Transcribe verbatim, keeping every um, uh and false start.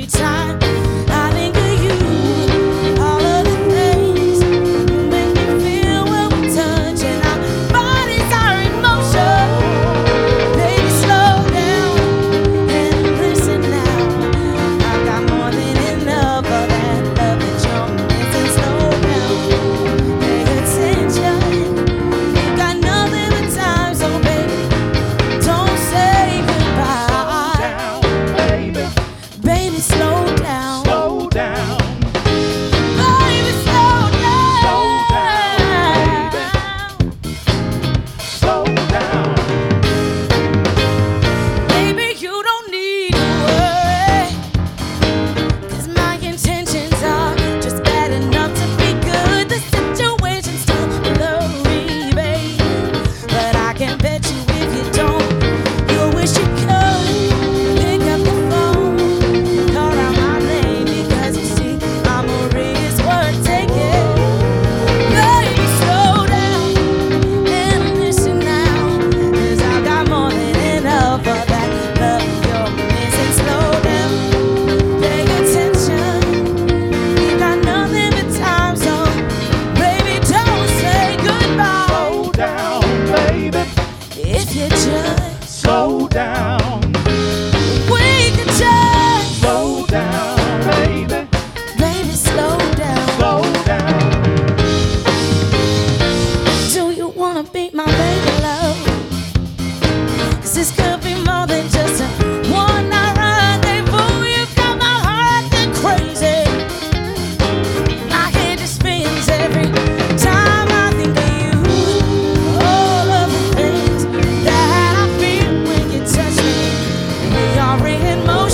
time I think of you, all of the things you make me feel when we touch, and our bodies are in motion. Baby, slow down and listen now. I've got more than enough of that love that you're missing. Slow down, pay attention. You got nothing but time, so baby, don't say goodbye. Down, baby. Baby, slow down. Slow down. Baby, slow down. Slow down, Slow down. Baby, you don't need to worry, 'cause my intentions are just bad enough to be good. The situation's still blurry, babe, but I can bet you if you don't, you'll wish you could pick up the phone, call out my name, because you see I'm a risk worth taking. Baby, slow down and listen now, 'cause I got more than enough of that love you're missing. Slow down, pay attention. You got nothing but time, so baby, don't say goodbye. Slow down, baby. If you just, Slow down. we could just, Slow down, baby. baby, slow down. Slow down. Do you wanna be my baby love? 'Cause this could be more than just a one night rendezvous. You got my heart acting crazy. I hear these feelings every time I think of you. All of the things that I feel when you touch me, we are in motion.